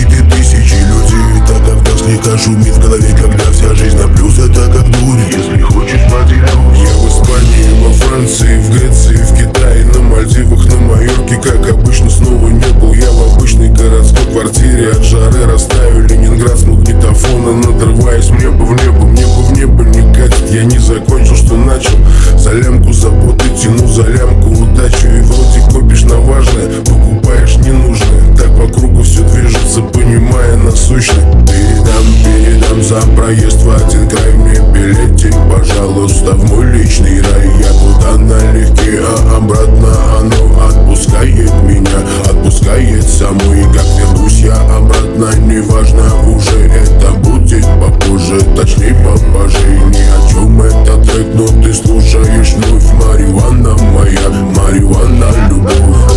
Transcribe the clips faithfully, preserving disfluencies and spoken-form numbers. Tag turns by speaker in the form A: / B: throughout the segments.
A: убиты тысячи людей. Так как слегка шумит в голове, когда вся жизнь на плюс, это как дурь. Если хочешь, поделюсь. Я в Испании, во Франции, в Греции, в Китае, на Мальдивах, на Майорке. Как обычно, снова не был я в обычной городской квартире. От жары растаю Ленинград с магнитофона, надрываясь в небо, в небо, мне бы в небо не катит. Я не закончил, что начал. За лямку заботы тяну, за лямку удачу. И вроде копишь на важное, покупаешь ненужное. Так по кругу все движется, понимая насущно. Передам, передам за проезд в один край мне билетик, пожалуйста, в мой личный рай. Я туда налегке, а обратно оно отпускает меня, отпускает саму. И как вернусь я обратно, неважно уже, это будет попозже, точнее попозже. Ни о чем этот трек, но ты слушаешь вновь. Марихуана моя, марихуана любовь.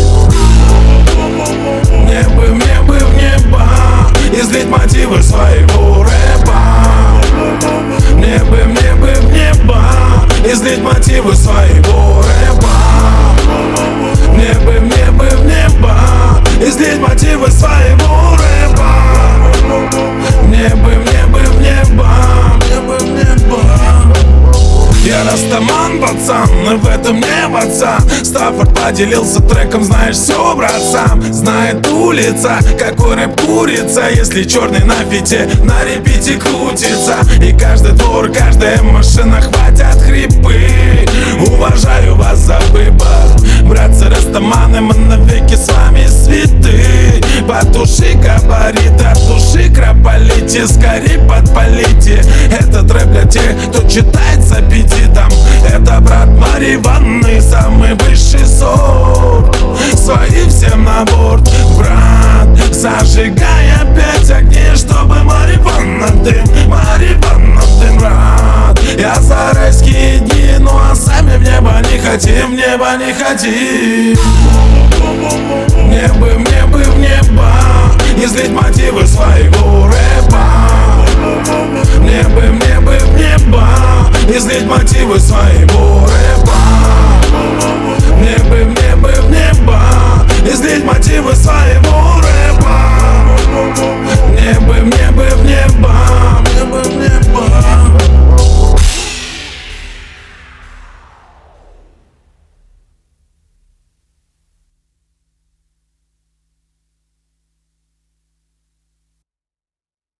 B: Мне бы, мне бы в небо излить мотивы своего рэпа. Мне бы, мне бы в небо излить мотивы своего рэпа. Мне бы, мне бы в небо излить мотивы своего рэпа. Мне бы, мне бы в небо, мне бы в небо. Я растаман, пацан, и в этом не пацан. Стаффорд поделился треком, знаешь все, брат, сам знает улица, какой рэп курица. Если черный на фите, на репите крутится. И каждый двор, каждая машина хватят хрипы. Уважаю вас за выбор, братцы растаманы, мы навеки с вами святы. Потуши габарит, от души крополите, скорей подпалите. Этот рэп для тех, кто читает с аппетитом. Это брат Марихуаны, самый высший сорт. Свои всем на борт, брат, зажигай опять огни, чтобы марихуана дым, марихуана дым, брат. Я за райские дни, ну а сами в небо не хотим, в небо не хотим. Мне бы, мне бы в небо излить мотивы своего рэпа. Мне бы, мне бы в небо излить мотивы своего рэпа. Мне бы, мне бы в небо излить мотивы своего рэпа.